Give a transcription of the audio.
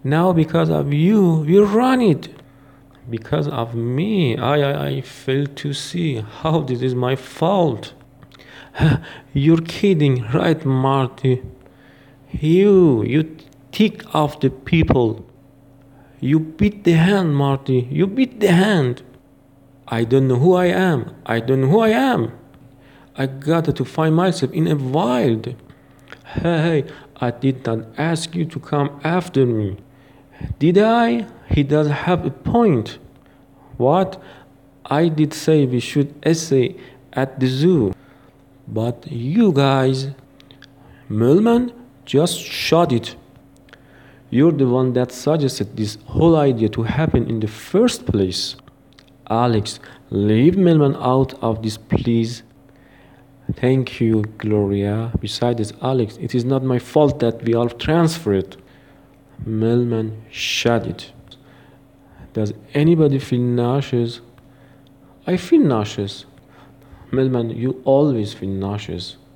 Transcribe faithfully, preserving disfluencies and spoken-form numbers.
Now because of you, we run it. Because of me, I, I, I fail to see how this is my fault. You're kidding, right, Marty? You, you tick off the people. You beat the hand, Marty. You beat the hand. I don't know who I am. I don't know who I am. I got to find myself in a wild. Hey, I did not ask you to come after me. Did I? He does have a point. What? I did say we should essay at the zoo. But you guys, Millman just shot it. You're the one that suggested this whole idea to happen in the first place. Alex, leave Millman out of this, please. Thank you, Gloria. Besides, Alex, it is not my fault that we all transferred. Millman shut it. Does anybody feel nauseous? I feel nauseous. Millman, you always feel nauseous.